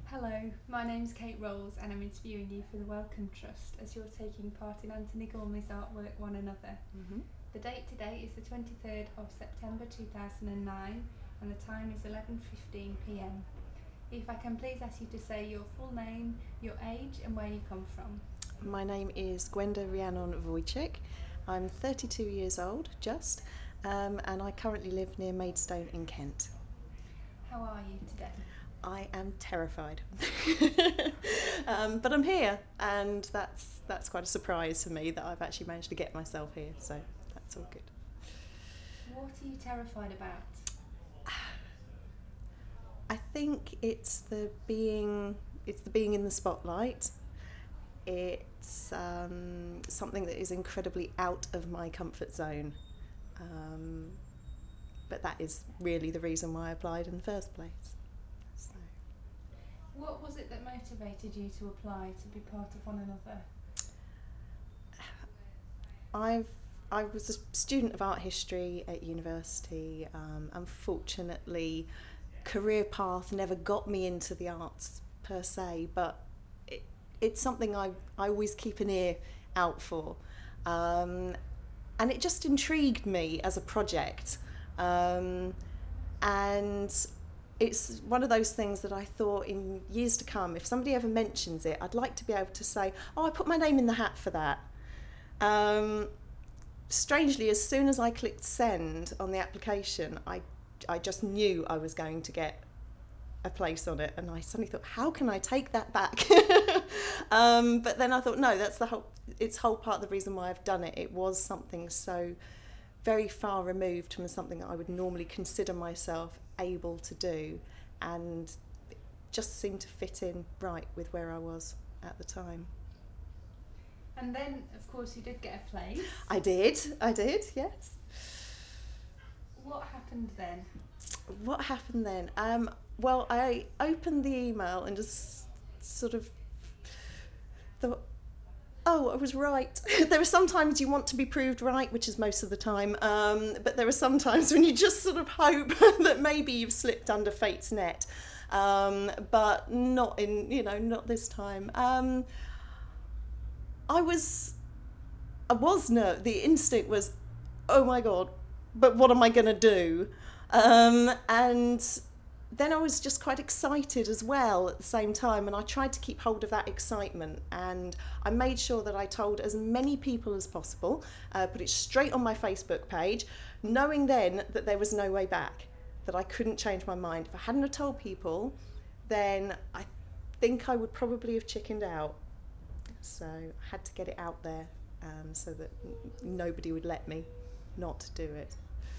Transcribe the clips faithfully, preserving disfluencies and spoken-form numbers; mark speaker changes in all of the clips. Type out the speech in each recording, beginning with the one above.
Speaker 1: Hello, my name's Kate Rolls and I'm interviewing you for the Wellcome Trust as you're taking part in Anthony Gormley's artwork One Another.
Speaker 2: Mm-hmm.
Speaker 1: The date today is the twenty-third of September two thousand nine and the time is eleven fifteen p m. If I can please ask you to say your full name, your age and where you come from.
Speaker 2: My name is Gwenda Rhiannon Wojcik. I'm thirty-two years old, just, um, and I currently live near Maidstone in Kent.
Speaker 1: How are you today?
Speaker 2: I am terrified, um, but I'm here, and that's that's quite a surprise for me that I've actually managed to get myself here. So that's all good.
Speaker 1: What are you terrified about?
Speaker 2: I think it's the being it's the being in the spotlight. It's um, something that is incredibly out of my comfort zone, um, but that is really the reason why I applied in the first place. So.
Speaker 1: What was it that motivated you to apply to be part of One Another?
Speaker 2: I've I was a student of art history at university. Um, unfortunately, career path never got me into the arts per se, but it, it's something I I always keep an ear out for, um, and it just intrigued me as a project, um, and it's one of those things that I thought in years to come, if somebody ever mentions it, I'd like to be able to say, oh, I put my name in the hat for that. Um, strangely, as soon as I clicked send on the application, I, I just knew I was going to get a place on it, and I suddenly thought, how can I take that back? um, but then I thought, no, that's the whole, it's whole part of the reason why I've done it. It was something so very far removed from something that I would normally consider myself able to do, and it just seemed to fit in right with where I was at the time.
Speaker 1: And then, of course, you did get a place.
Speaker 2: I did, I did, yes.
Speaker 1: What happened then?
Speaker 2: What happened then? Um, well, I opened the email and just sort of thought, oh, I was right. There are sometimes you want to be proved right, which is most of the time, um, but there are some times when you just sort of hope that maybe you've slipped under fate's net, um, but not in, you know, not this time. Um, I was, I was no. The instinct was, oh my God, but what am I going to do? Um, and then I was just quite excited as well at the same time, and I tried to keep hold of that excitement, and I made sure that I told as many people as possible, uh, put it straight on my Facebook page, knowing then that there was no way back, that I couldn't change my mind. If I hadn't have told people, then I think I would probably have chickened out. So I had to get it out there, um, so that n- nobody would let me not do it.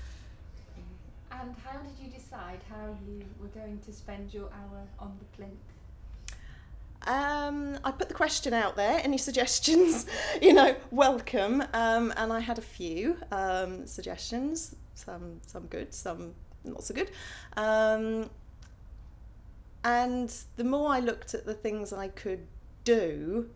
Speaker 1: And how did you decide how you were going to spend your hour on the plinth?
Speaker 2: Um, I put the question out there, any suggestions, you know, welcome, um, and I had a few um, suggestions, some some good, some not so good, um, and the more I looked at the things I could do,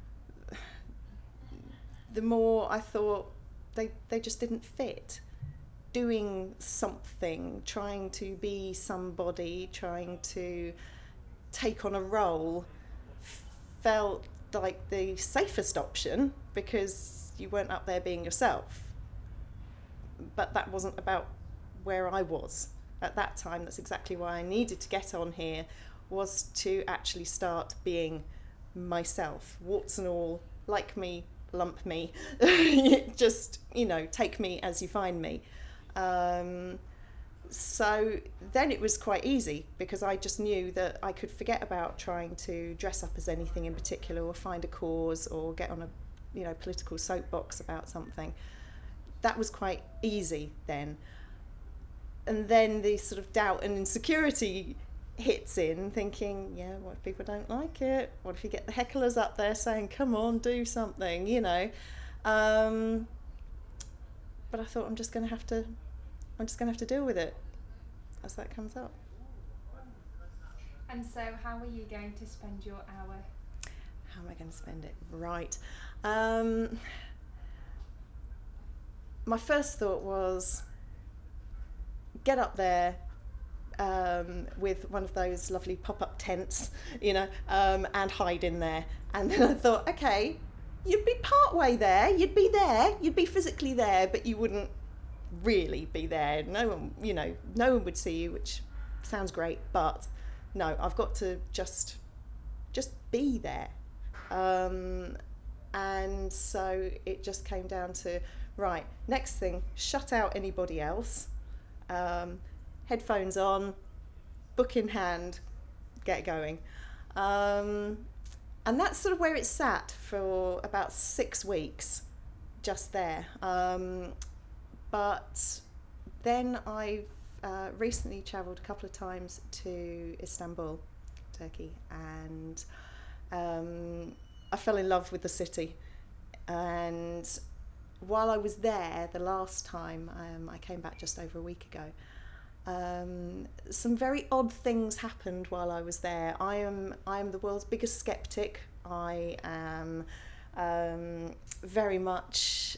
Speaker 2: the more I thought they they just didn't fit. Doing something, trying to be somebody, trying to take on a role, felt like the safest option because you weren't up there being yourself. But that wasn't about where I was at that time. That's exactly why I needed to get on here, was to actually start being myself, warts and all, like me, lump me, just, you know, take me as you find me. Um, so then it was quite easy because I just knew that I could forget about trying to dress up as anything in particular or find a cause or get on a, you know, political soapbox about something. That was quite easy then. And then the sort of doubt and insecurity hits in, thinking, yeah, what if people don't like it? What if you get the hecklers up there saying, come on, do something, you know? Um, but I thought I'm just going to have to, I'm just going to have to deal with it as that comes up.
Speaker 1: And so how are you going to spend your hour?
Speaker 2: How am I going to spend it? Right. Um, my first thought was get up there um, with one of those lovely pop-up tents, you know, um, and hide in there. And then I thought, okay, you'd be part way there, you'd be there, you'd be physically there, but you wouldn't really be there. No one, you know, no one would see you, which sounds great, but no, I've got to just, just be there. Um, and so it just came down to, right, next thing, shut out anybody else, um, headphones on, book in hand, get going. Um, and that's sort of where it sat for about six weeks, just there. Um, but then I've uh, recently travelled a couple of times to Istanbul, Turkey, and um, I fell in love with the city. And while I was there the last time, um, I came back just over a week ago, um, some very odd things happened while I was there. I am I am the world's biggest skeptic. I am um, very much,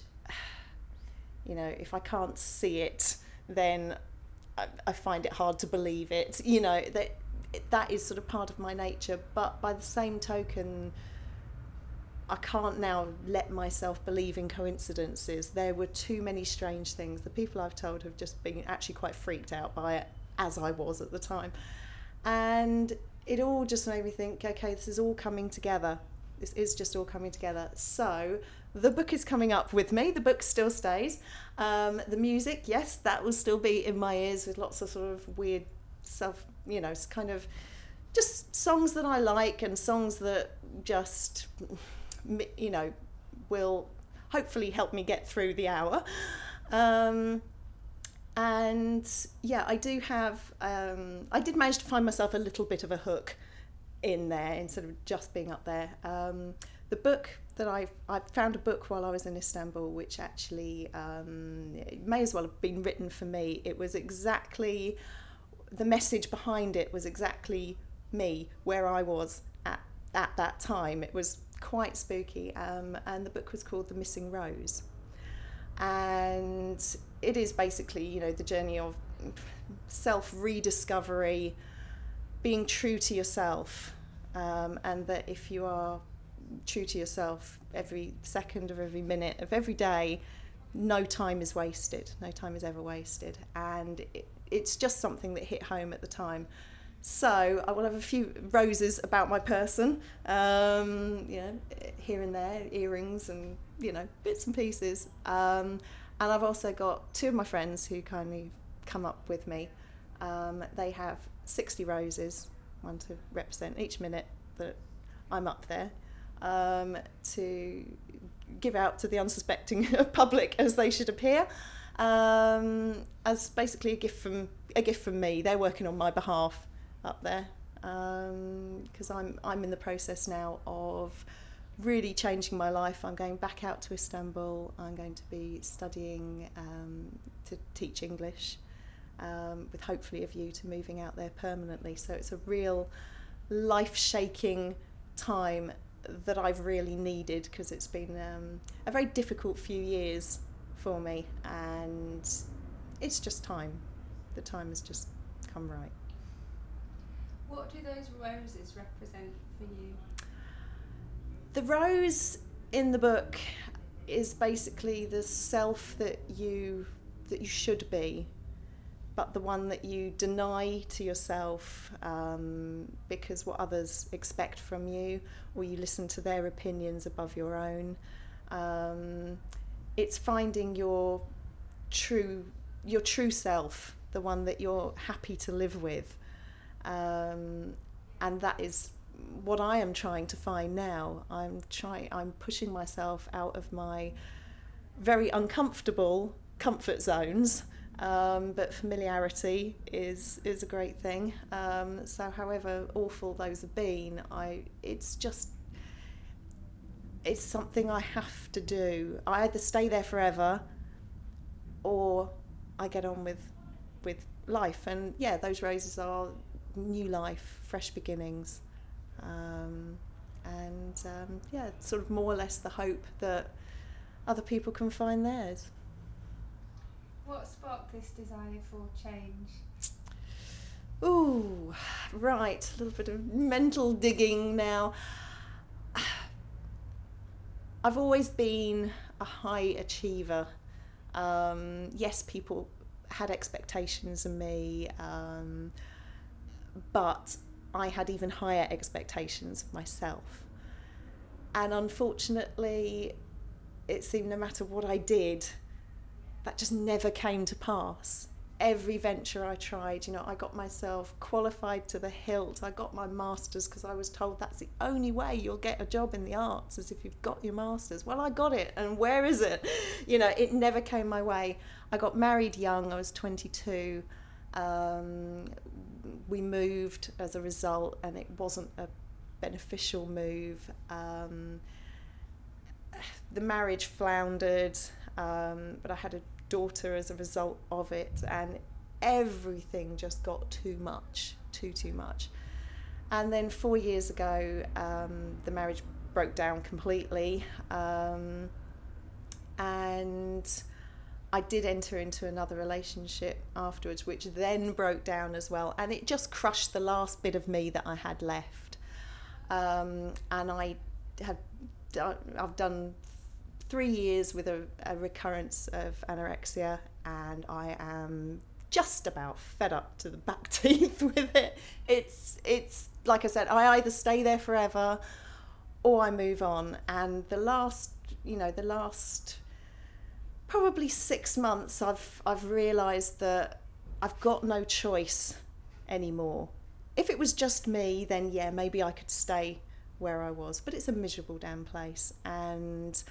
Speaker 2: you know, if I can't see it, then I, I find it hard to believe it. You know, that that is sort of part of my nature. But by the same token, I can't now let myself believe in coincidences. There were too many strange things. The people I've told have just been actually quite freaked out by it, as I was at the time. And it all just made me think, okay, this is all coming together. This is just all coming together. So the book is coming up with me. The book still stays. Um, the music, yes, that will still be in my ears with lots of sort of weird self, you know, kind of just songs that I like and songs that just, you know, will hopefully help me get through the hour. Um, and yeah, I do have, um, I did manage to find myself a little bit of a hook in there instead of just being up there. Um, the book that I I found a book while I was in Istanbul, which actually um, it may as well have been written for me. It was exactly, the message behind it was exactly me, where I was at, at that time. It was quite spooky, um, and the book was called The Missing Rose. And it is basically, you know, the journey of self-rediscovery, being true to yourself, um, and that if you are true to yourself every second of every minute of every day, no time is wasted, no time is ever wasted. And it, it's just something that hit home at the time. So I will have a few roses about my person, um, you know, here and there, earrings and, you know, bits and pieces. Um, and I've also got two of my friends who kindly come up with me. Um, they have sixty roses, one to represent each minute that I'm up there, um, to give out to the unsuspecting public as they should appear, um, as basically a gift from a gift from me. They're working on my behalf up there, because um, I'm I'm in the process now of really changing my life. I'm going back out to Istanbul. I'm going to be studying um, to teach English, um, with hopefully a view to moving out there permanently. So it's a real life-shaking time that I've really needed, because it's been um, a very difficult few years for me, and it's just time. The time has just come right.
Speaker 1: What do those roses represent for you?
Speaker 2: The rose in the book is basically the self that you that you should be, but the one that you deny to yourself um, because what others expect from you, or you listen to their opinions above your own. Um, it's finding your true your true self, the one that you're happy to live with. Um, and that is what I am trying to find now. I'm trying. I'm pushing myself out of my very uncomfortable comfort zones, um, but familiarity is is a great thing. Um, so, however awful those have been, I it's just it's something I have to do. I either stay there forever, or I get on with with life. And yeah, those roses are new life, fresh beginnings, um, and um, yeah, sort of more or less the hope that other people can find theirs.
Speaker 1: What sparked this desire for change?
Speaker 2: Ooh, right, a little bit of mental digging now. I've always been a high achiever. Um, yes, people had expectations of me, um, but I had even higher expectations of myself. And unfortunately, it seemed no matter what I did, that just never came to pass. Every venture I tried, you know, I got myself qualified to the hilt. I got my master's because I was told that's the only way you'll get a job in the arts, is if you've got your master's. Well, I got it, and where is it? You know, it never came my way. I got married young, I was twenty-two. Um, we moved as a result, and it wasn't a beneficial move. Um, the marriage floundered, um, but I had a daughter as a result of it, and everything just got too much, too, too much. And then four years ago, um, the marriage broke down completely, um, and I did enter into another relationship afterwards, which then broke down as well, and it just crushed the last bit of me that I had left. Um, and I have, I've done three years with a, a recurrence of anorexia, and I am just about fed up to the back teeth with it. It's, it's like I said, I either stay there forever or I move on. And the last, you know, the last probably six months, I've I've realised that I've got no choice anymore. If it was just me, then yeah, maybe I could stay where I was. But it's a miserable damn place, and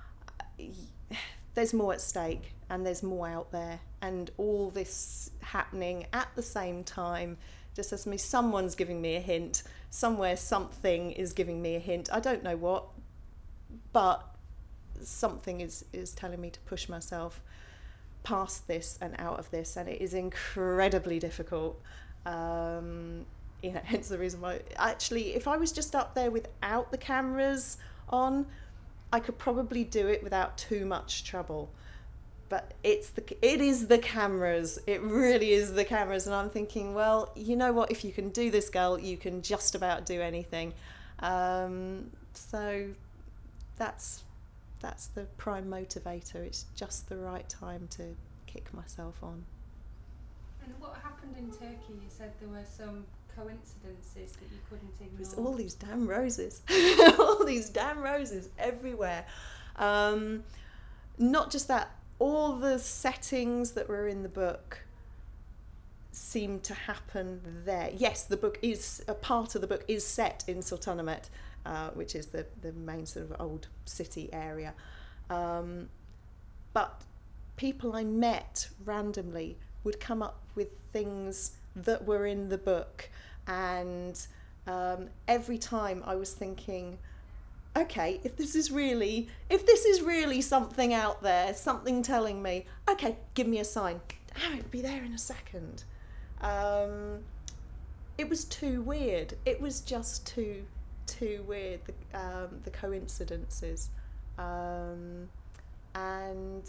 Speaker 2: there's more at stake, and there's more out there, and all this happening at the same time just says to me, someone's giving me a hint, somewhere something is giving me a hint. I don't know what, but something is, is telling me to push myself past this and out of this, and it is incredibly difficult. Um, you know, hence the reason why, actually, if I was just up there without the cameras on, I could probably do it without too much trouble. But it's the it is the cameras. It really is the cameras. And I'm thinking, well, you know what? If you can do this, girl, you can just about do anything. Um, so that's that's the prime motivator. It's just the right time to kick myself on.
Speaker 1: And what happened in Turkey? You said there were some coincidences that you couldn't ignore.
Speaker 2: It was all these damn roses. all these damn roses everywhere. Um, not just that, all the settings that were in the book seemed to happen there. Yes, the book is, a part of the book is set in Sultanahmet, uh, which is the, the main sort of old city area. Um, but people I met randomly would come up with things that were in the book, and um, every time I was thinking, okay, if this is really if this is really something out there, something telling me, okay, give me a sign. Oh, it'll be there in a second. Um, it was too weird. It was just too too weird, the, um, the coincidences, um, and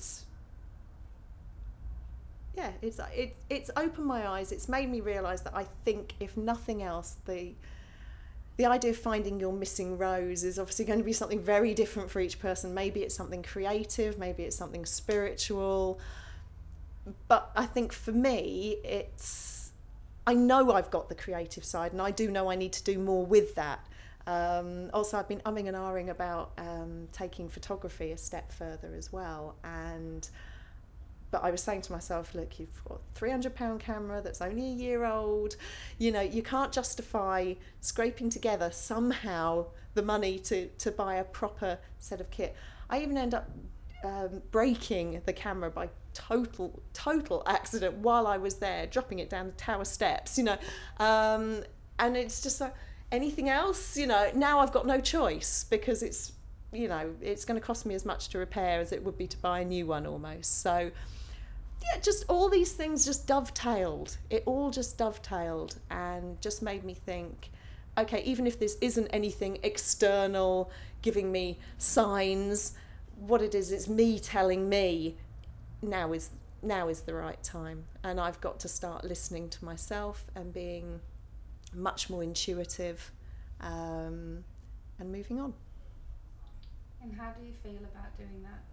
Speaker 2: yeah, it's it, it's opened my eyes. It's made me realise that I think, if nothing else, the the idea of finding your missing rose is obviously going to be something very different for each person. Maybe it's something creative, maybe it's something spiritual. But I think for me, it's, I know I've got the creative side, and I do know I need to do more with that. Um, also, I've been umming and ahhing about um, taking photography a step further as well. And But I was saying to myself, look, you've got a three hundred pound camera that's only a year old. You know, you can't justify scraping together somehow the money to, to buy a proper set of kit. I even end up um, breaking the camera by total, total accident while I was there, dropping it down the tower steps, you know. Um, and it's just like, anything else, you know, now I've got no choice, because it's, you know, it's going to cost me as much to repair as it would be to buy a new one almost. So yeah, just all these things just dovetailed. It all just dovetailed and just made me think, okay, even if this isn't anything external giving me signs, what it is, it's me telling me now is now is the right time, and I've got to start listening to myself and being much more intuitive, um, and moving on.
Speaker 1: And how do you feel about doing that?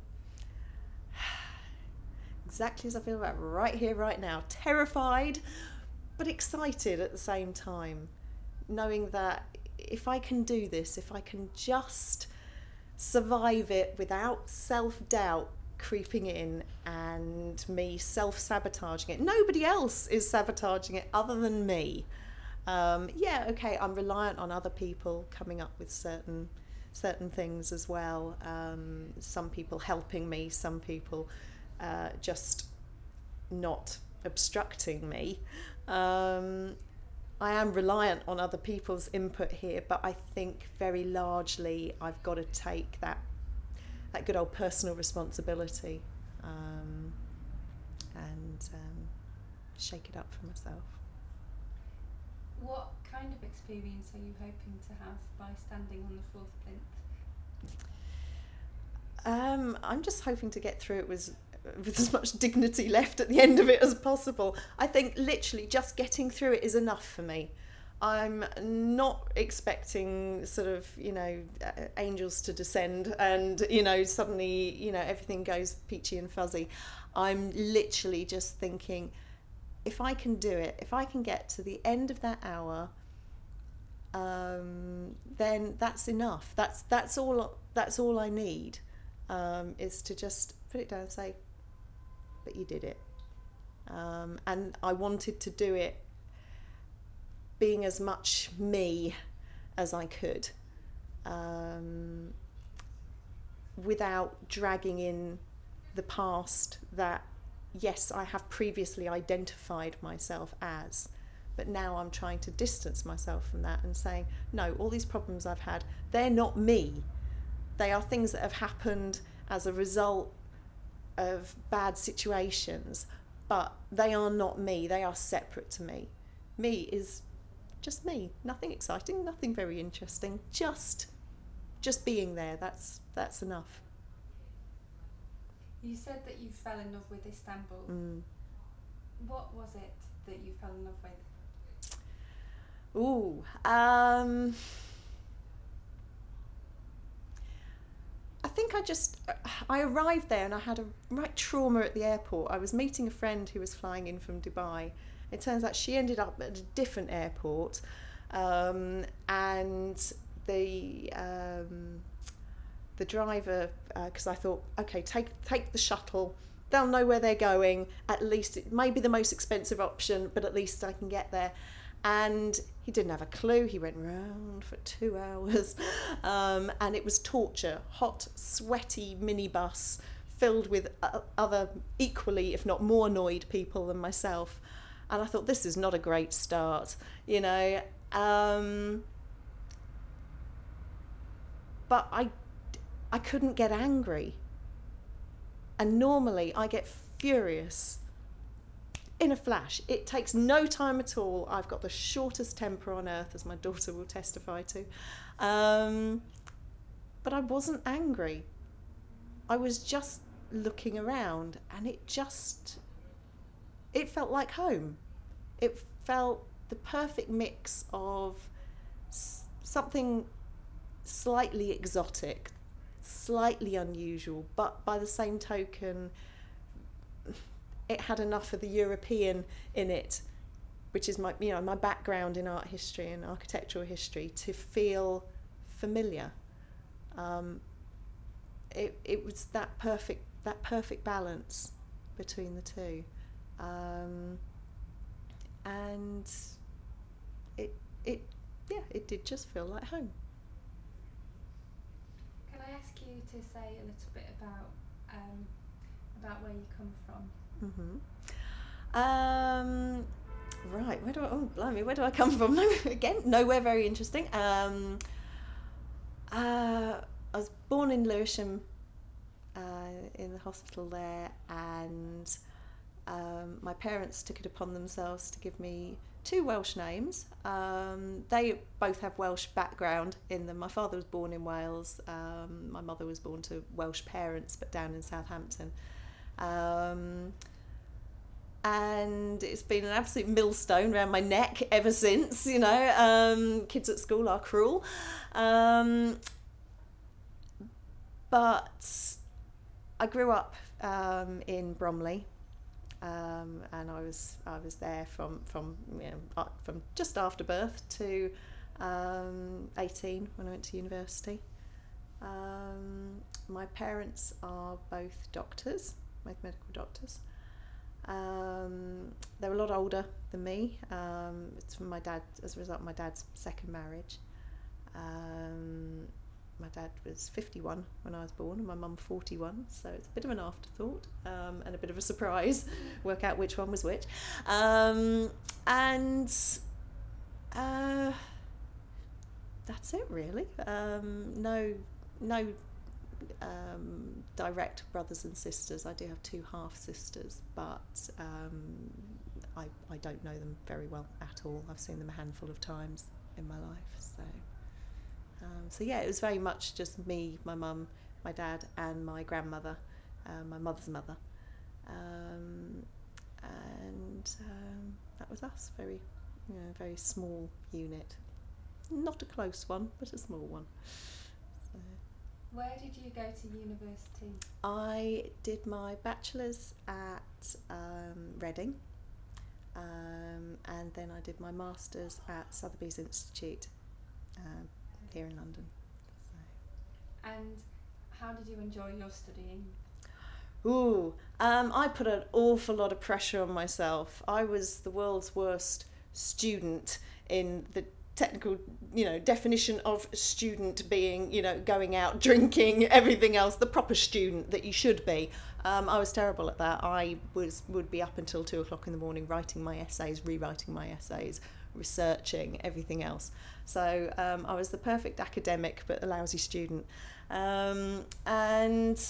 Speaker 2: Exactly as I feel about right here, right now. Terrified, but excited at the same time. Knowing that if I can do this, if I can just survive it without self-doubt creeping in and me self-sabotaging it. Nobody else is sabotaging it other than me. Um, yeah, okay, I'm reliant on other people coming up with certain certain things as well. Um, some people helping me, some people uh, just not obstructing me. Um, I am reliant on other people's input here, but I think very largely I've got to take that that good old personal responsibility, um, and um, shake it up for myself.
Speaker 1: What kind of experience are you hoping to have by standing on the fourth plinth?
Speaker 2: Um, I'm just hoping to get through it with, with as much dignity left at the end of it as possible. I think literally just getting through it is enough for me. I'm not expecting sort of, you know, uh, angels to descend and, you know, suddenly, you know, everything goes peachy and fuzzy. I'm literally just thinking, if I can do it, if I can get to the end of that hour, um, then that's enough. That's that's all. That's all I need, um, is to just put it down and say, "But you did it," um, and I wanted to do it being as much me as I could, um, without dragging in the past that, yes, I have previously identified myself as, but now I'm trying to distance myself from that and saying, no, all these problems I've had, they're not me. They are things that have happened as a result of bad situations, but they are not me. They are separate to me. Me is just me. Nothing exciting, nothing very interesting. Just, just being there. That's that's enough.
Speaker 1: You said that you fell in love with Istanbul.
Speaker 2: Mm.
Speaker 1: What was it that you fell in love with?
Speaker 2: Ooh, um, I think I just, I arrived there and I had a right trauma at the airport. I was meeting a friend who was flying in from Dubai. It turns out she ended up at a different airport, um, and the um, the driver, because uh, I thought, okay, take take the shuttle. They'll know where they're going. At least it may be the most expensive option, but at least I can get there. And he didn't have a clue. He went round for two hours, um, and it was torture. Hot, sweaty minibus filled with uh, other equally, if not more, annoyed people than myself. And I thought, this is not a great start, you know. Um, but I, I couldn't get angry. And normally I get furious in a flash. It takes no time at all. I've got the shortest temper on earth, as my daughter will testify to. Um, but I wasn't angry. I was just looking around, and it just... it felt like home. It felt the perfect mix of s- something slightly exotic, slightly unusual, but by the same token, it had enough of the European in it, which is my, you know, my background in art history and architectural history, to feel familiar. Um, it it was that perfect that perfect balance between the two. Um, and it it yeah it did just feel like home.
Speaker 1: Can I ask you to say a little bit about um, about where you come from?
Speaker 2: Mm-hmm. Um, right, where do I? Oh, blimey, where do I come from? Again, nowhere very interesting. Um, uh, I was born in Lewisham, uh, in the hospital there, and Um, my parents took it upon themselves to give me two Welsh names. Um, they both have Welsh background in them. My father was born in Wales. Um, my mother was born to Welsh parents, but down in Southampton. Um, and it's been an absolute millstone around my neck ever since, you know. Um, kids at school are cruel. Um, but I grew up um, in Bromley, um, and I was I was there from from you know, from just after birth to um, eighteen when I went to university. Um, my parents are both doctors, both medical doctors. Um, they're a lot older than me. Um, it's from my dad, as a result of my dad's second marriage. Um, my dad was fifty-one when I was born, and my mum forty-one, so it's a bit of an afterthought um, and a bit of a surprise. Work out which one was which. Um, and uh, that's it, really. Um, no, no. Um, direct brothers and sisters. I do have two half sisters, but um, I, I don't know them very well at all. I've seen them a handful of times in my life. So, um, so yeah, it was very much just me, my mum, my dad, and my grandmother, uh, my mother's mother, um, and um, that was us. Very, you know, very small unit. Not a close one, but a small one. So.
Speaker 1: Where did you go to university?
Speaker 2: I did my bachelor's at um, Reading, um, and then I did my master's at Sotheby's Institute um, here in London. So.
Speaker 1: And how did you enjoy your studying?
Speaker 2: Ooh, um, I put an awful lot of pressure on myself. I was the world's worst student in the technical, you know, definition of student being, you know, going out, drinking, everything else, the proper student that you should be. Um, I was terrible at that. I was would be up until two o'clock in the morning writing my essays, rewriting my essays, researching, everything else. So um, I was the perfect academic, but a lousy student. Um, and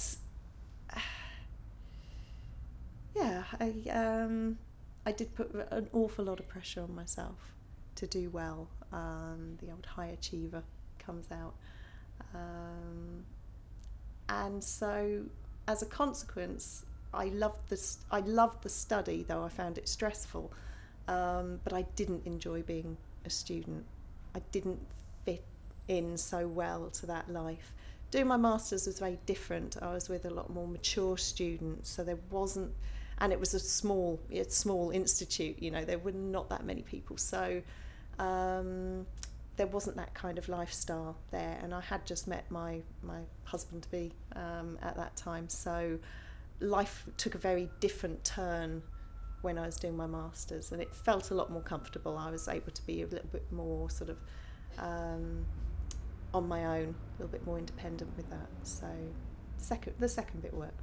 Speaker 2: yeah, I um, I did put an awful lot of pressure on myself to do well. Um, the old high achiever comes out, um, and so as a consequence, I loved this. I loved the study, though I found it stressful. Um, but I didn't enjoy being a student. I didn't fit in so well to that life. Doing my masters was very different. I was with a lot more mature students, so there wasn't, and it was a small, a small institute. You know, there were not that many people, so. Um, there wasn't that kind of lifestyle there, and I had just met my my husband to be um, at that time, so life took a very different turn when I was doing my masters, and it felt a lot more comfortable. I was able to be a little bit more sort of um, on my own, a little bit more independent with that. So second, the second bit worked.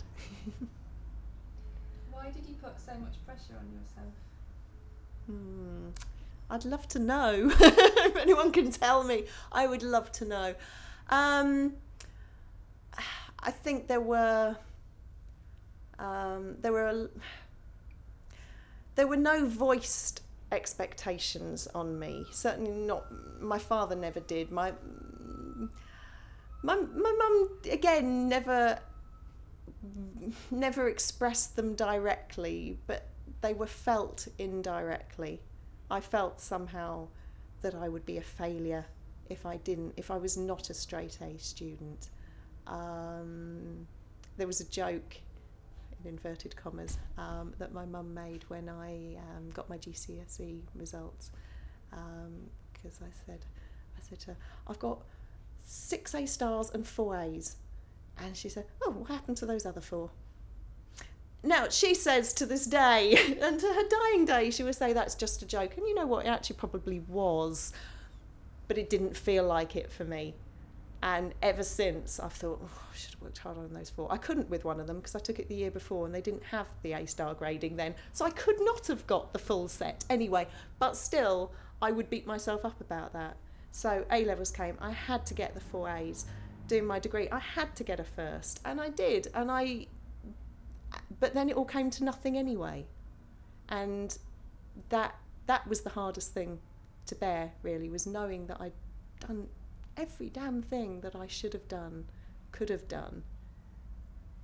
Speaker 1: Why did you put so much pressure on yourself?
Speaker 2: Hmm. I'd love to know. If anyone can tell me, I would love to know. Um, I think there were um, there were a, there were no voiced expectations on me. Certainly not. My father never did. My my my mum again never never expressed them directly, but they were felt indirectly. I felt somehow that I would be a failure if I didn't, if I was not a straight A student. Um, there was a joke, in inverted commas, um, that my mum made when I um, got my G C S E results, because um, I said, I said to her, I've got six A stars and four A's, and she said, oh, what happened to those other four? Now, she says to this day, and to her dying day, she would say that's just a joke. And you know what, it actually probably was, but it didn't feel like it for me. And ever since, I've thought, oh, I should have worked harder on those four. I couldn't with one of them because I took it the year before and they didn't have the A-star grading then. So I could not have got the full set anyway. But still, I would beat myself up about that. So A-levels came, I had to get the four A's. Doing my degree, I had to get a first. And I did. And I... But then it all came to nothing anyway. And that that was the hardest thing to bear, really, was knowing that I'd done every damn thing that I should have done, could have done.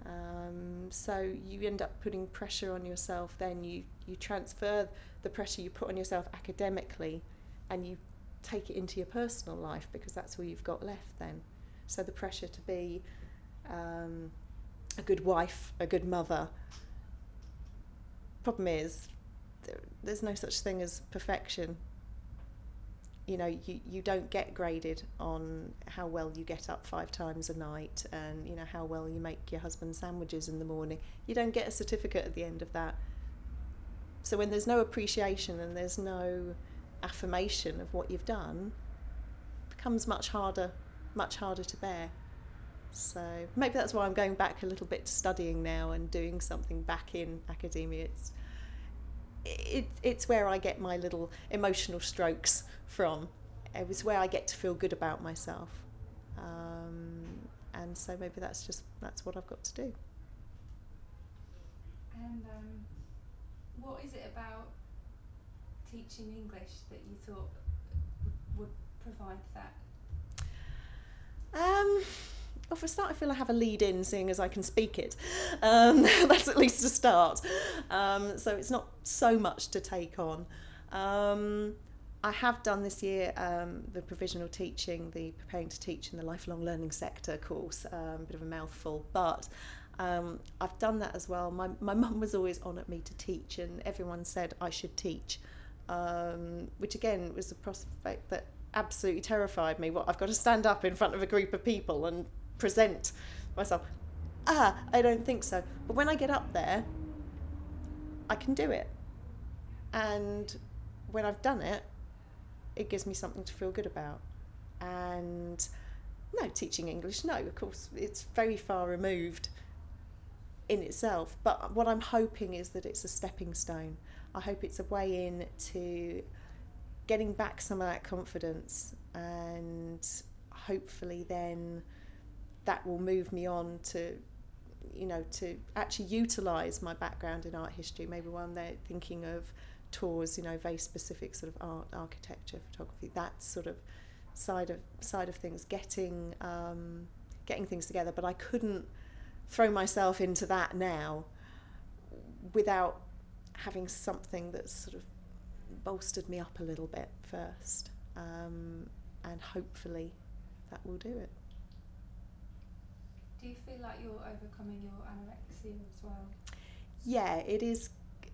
Speaker 2: Um, so you end up putting pressure on yourself, then you, you transfer the pressure you put on yourself academically and you take it into your personal life, because that's all you've got left then. So the pressure to be um, a good wife, a good mother. Problem is, there, there's no such thing as perfection. You know, you, you don't get graded on how well you get up five times a night and, you know, how well you make your husband sandwiches in the morning. You don't get a certificate at the end of that. So when there's no appreciation and there's no affirmation of what you've done, it becomes much harder, much harder to bear. So maybe that's why I'm going back a little bit to studying now and doing something back in academia. It's It, it's where I get my little emotional strokes from. It's where I get to feel good about myself. Um, and so maybe that's just, that's what I've got to do.
Speaker 1: And um, what is it about teaching English that you thought would provide that?
Speaker 2: Um, well, for a start, I feel I have a lead in, seeing as I can speak it. Um, that's at least a start. Um, so it's not so much to take on. Um, I have done this year um, the provisional teaching, the preparing to teach in the lifelong learning sector course, um, a bit of a mouthful, but um, I've done that as well. My my mum was always on at me to teach, and everyone said I should teach, um, which again was a prospect that absolutely terrified me. What, I've got to stand up in front of a group of people and present myself. Ah, I don't think so. But when I get up there, I can do it. And when I've done it, it gives me something to feel good about. And no, teaching English, no, of course, it's very far removed in itself. But what I'm hoping is that it's a stepping stone. I hope it's a way in to getting back some of that confidence, and hopefully then that will move me on to, you know, to actually utilise my background in art history. Maybe one day thinking of tours, you know, very specific sort of art, architecture, photography, that sort of side of side of things, getting um, getting things together. But I couldn't throw myself into that now without having something that's sort of bolstered me up a little bit first, um, and hopefully that will do it.
Speaker 1: Do you feel like you're overcoming your anorexia as well?
Speaker 2: Yeah, it is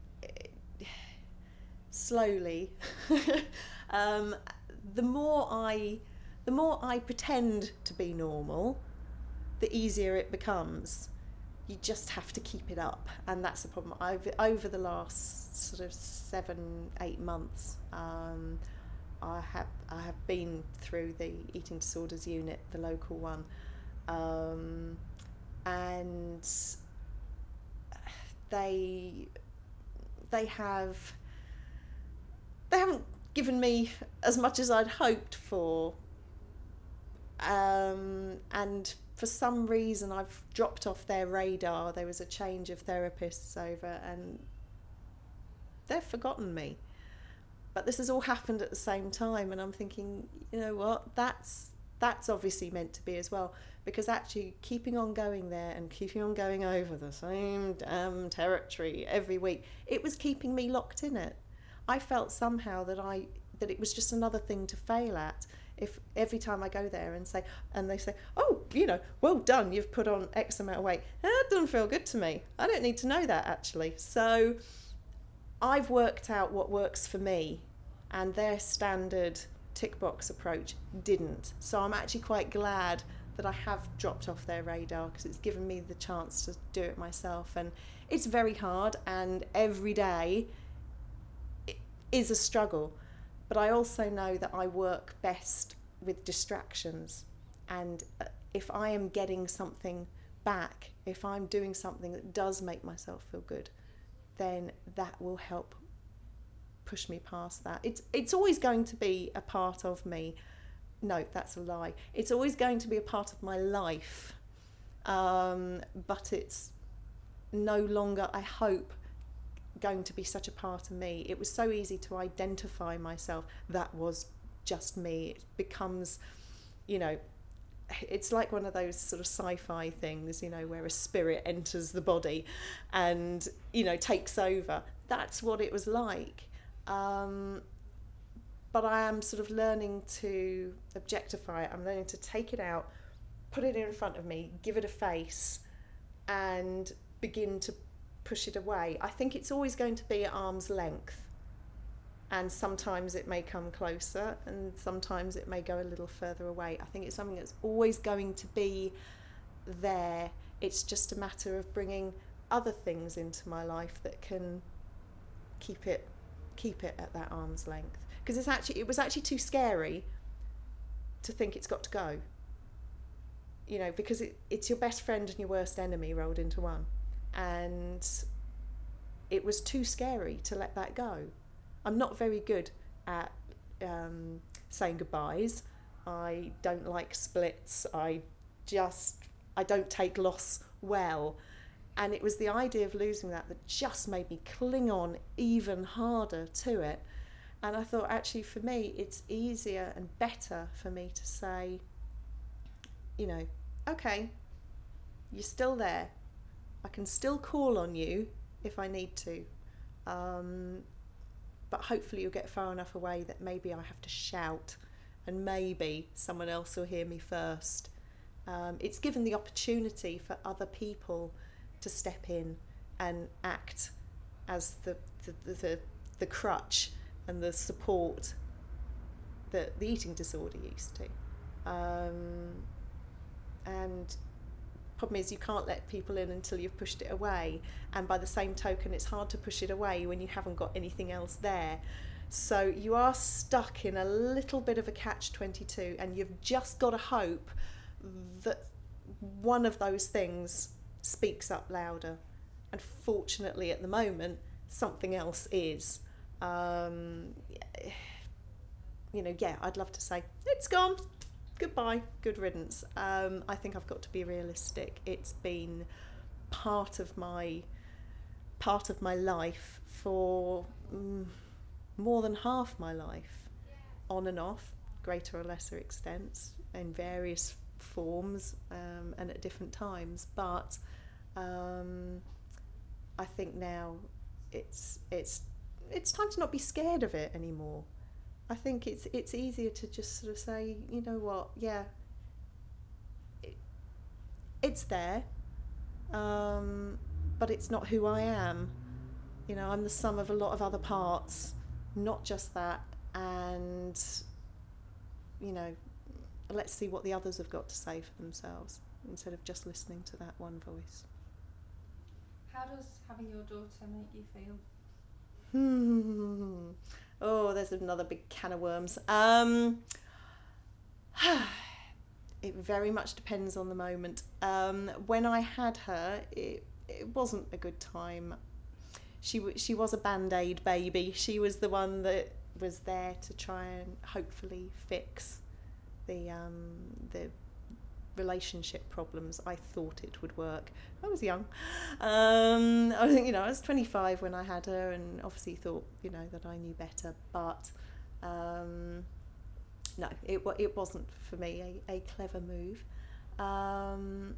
Speaker 2: slowly. um, the more I, the more I pretend to be normal, the easier it becomes. You just have to keep it up, and that's the problem. I've, over the last sort of seven, eight months, um, I have I have been through the eating disorders unit, the local one, um, and they they have they haven't given me as much as I'd hoped for, um, and for some reason I've dropped off their radar. There was a change of therapists over, and they've forgotten me. But this has all happened at the same time, and I'm thinking, you know what, that's that's obviously meant to be as well, because actually keeping on going there and keeping on going over the same damn territory every week, it was keeping me locked in it. I felt somehow that I that it was just another thing to fail at. If every time I go there and say, and they say, oh, you know, well done, you've put on X amount of weight, that doesn't feel good to me. I don't need to know that, actually. So I've worked out what works for me, and their standard tick box approach didn't. So I'm actually quite glad that I have dropped off their radar, because it's given me the chance to do it myself. And it's very hard, and every day it is a struggle. But I also know that I work best with distractions, and if I am getting something back, if I'm doing something that does make myself feel good, then that will help push me past that. It's it's always going to be a part of me. No, that's a lie. It's always going to be a part of my life, um, but it's no longer, I hope, going to be such a part of me. It was so easy to identify myself. That was just me. It becomes, you know, it's like one of those sort of sci-fi things, you know, where a spirit enters the body and, you know, takes over. That's what it was like. Um, but I am sort of learning to objectify it. I'm learning to take it out, put it in front of me, give it a face, and begin to push it away. I think it's always going to be at arm's length. And sometimes it may come closer and sometimes it may go a little further away. I think it's something that's always going to be there. It's just a matter of bringing other things into my life that can keep it keep it at that arm's length. Because it's actually it was actually too scary to think it's got to go. You know, because it, it's your best friend and your worst enemy rolled into one. And it was too scary to let that go. I'm not very good at um, saying goodbyes. I don't like splits. I just, I don't take loss well. And it was the idea of losing that that just made me cling on even harder to it. And I thought, actually, for me, it's easier and better for me to say, you know, okay, you're still there. I can still call on you if I need to. Um, But hopefully you'll get far enough away that maybe I have to shout and maybe someone else will hear me first. Um, it's given the opportunity for other people to step in and act as the the, the, the, the crutch and the support that the eating disorder used to. Um, and problem is you can't let people in until you've pushed it away, and by the same token it's hard to push it away when you haven't got anything else there. So you are stuck in a little bit of a catch twenty-two, and you've just got to hope that one of those things speaks up louder. And fortunately at the moment something else is. Um, you know, yeah, I'd love to say it's gone, goodbye, good riddance. Um, I think I've got to be realistic. It's been part of my part of my life for mm, more than half my life, on and off, greater or lesser extents, in various forms um, and at different times. But um, I think now it's it's it's time to not be scared of it anymore. I think it's it's easier to just sort of say, you know what, yeah, it, it's there, um, but it's not who I am. You know, I'm the sum of a lot of other parts, not just that. And, you know, let's see what the others have got to say for themselves instead of just listening to that one voice.
Speaker 1: How does having your daughter make you feel?
Speaker 2: Hmm. Oh, there's another big can of worms. Um, it very much depends on the moment. Um, when I had her, it, it wasn't a good time. She w- she was a Band-Aid baby. She was the one that was there to try and hopefully fix the um, the relationship problems. I thought it would work. I was young. Um, I think, you know, I was twenty-five when I had her, and obviously thought, you know, that I knew better. But um, no, it it wasn't for me a, a clever move. Um,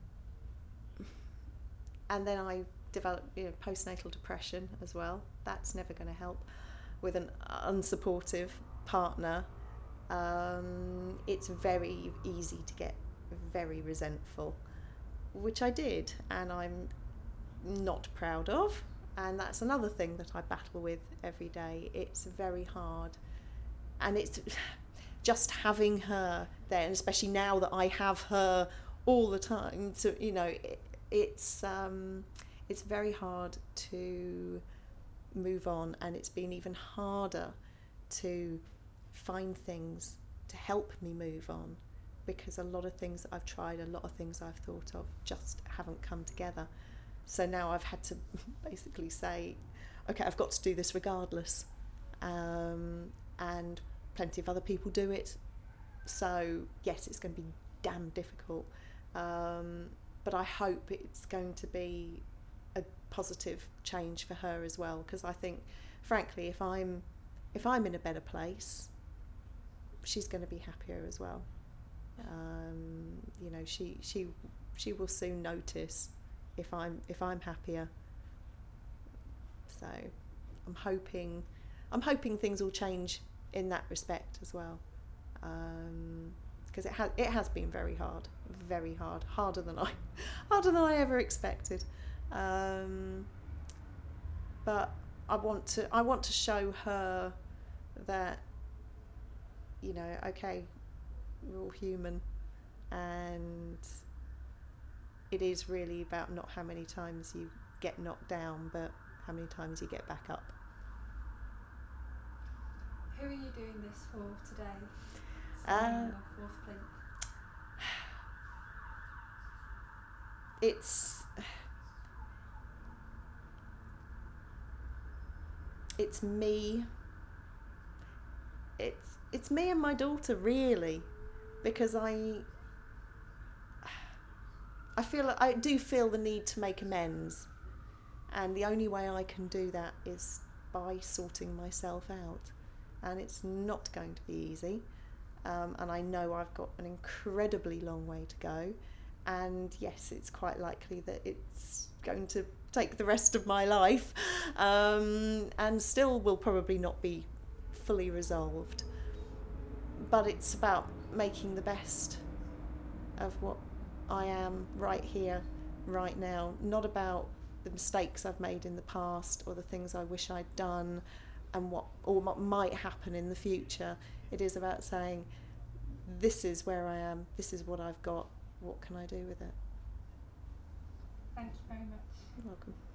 Speaker 2: and then I developed, you know, postnatal depression as well. That's never going to help with an unsupportive partner. Um, it's very easy to get very resentful, which I did, and I'm not proud of, and that's another thing that I battle with every day. It's very hard, and it's just having her there, and especially now that I have her all the time, so, you know, it, it's um, it's very hard to move on, and it's been even harder to find things to help me move on, because a lot of things that I've tried, a lot of things I've thought of just haven't come together. So now I've had to basically say, okay, I've got to do this regardless. Um, and plenty of other people do it. So yes, it's going to be damn difficult. Um, but I hope it's going to be a positive change for her as well, because I think, frankly, if I'm if I'm in a better place, she's going to be happier as well. Um, you know, she she she will soon notice if I'm if I'm happier. So I'm hoping I'm hoping things will change in that respect as well, because um, it has it has been very hard, very hard, harder than I harder than I ever expected. Um, but I want to I want to show her that, you know, okay, we're all human, and it is really about not how many times you get knocked down, but how many times you get back up.
Speaker 1: Who are you doing this for today?
Speaker 2: Uh,
Speaker 1: Signing the fourth plinth.
Speaker 2: It's it's me. It's it's me and my daughter, really, because I I feel I do feel the need to make amends, and the only way I can do that is by sorting myself out, and it's not going to be easy. Um, and I know I've got an incredibly long way to go, and yes, it's quite likely that it's going to take the rest of my life, um, and still will probably not be fully resolved. But it's about making the best of what I am right here, right now, not about the mistakes I've made in the past or the things I wish I'd done and what or what might happen in the future. It is about saying, this is where I am, this is what I've got, what can I do with it?
Speaker 1: Thank you very much.
Speaker 2: You're welcome.